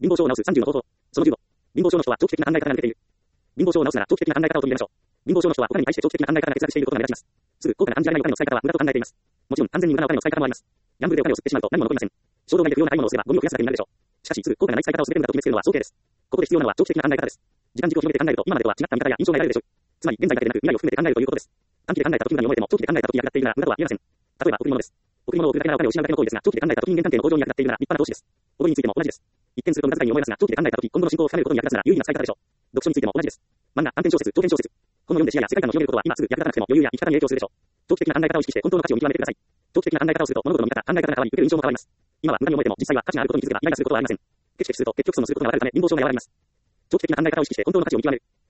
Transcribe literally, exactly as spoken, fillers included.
貧乏症を治すさんじゅうの方法。そのじゅうご。貧乏症の人は長期的な考え方が抜けている。貧乏症を治すなら長期的な考え方を取り入れましょう。貧乏症の人はお金に対して長期的な考え方が欠落していることが目立ちます。すぐ高価な暗示ありないお金の使い方は無駄と考えています。もちろん安全に無駄なお金の使い方もあります。ギャンブルでお金を吸ってしまうと何も残りません。衝動買いで不要な買い物をすればゴミを増やすだけになるでしょう。しかしすぐ高価な使い方をすべて無駄と決めつけるのは早計です。ここで必要なのは長期的な考え方です。時間軸を広げて考えると今までとは違った見方や印象が得られるでしょう。つまり現在だけでなく未来を含めて考えるということです。短期で考えた時無駄に思えても長期で考えた時役立っているなら無駄とは言えません。例えば贈り物です。贈り物を贈るだけならお金を失うだけの行為ですが、長期で考えた時人間関係の向上に役立っているなら立派な投資です。踊りについても同じです。一見すると無駄遣いに思えますが、長期で考えた時今後の進行を深めることに役立つなら有意義な使い方でしょう。読書についても同じです。漫画、短編小説、長編小説。本を読んで視野や世界観を広げることは今すぐ役立たなくても余裕や生き方に影響するでしょう。長期的な考え方を意識して本当の価値を見極めてください。長期的な考え方をすると物事の見方、考え方が変わり、受ける印象も変わります。今は無駄に思えても実際は価値があることに気づけばイライラすることはありません。ケチケチすると結局損をすることが分かるため貧乏症が和らぎます。長期的な考え方を意識して本当の価値を見極める。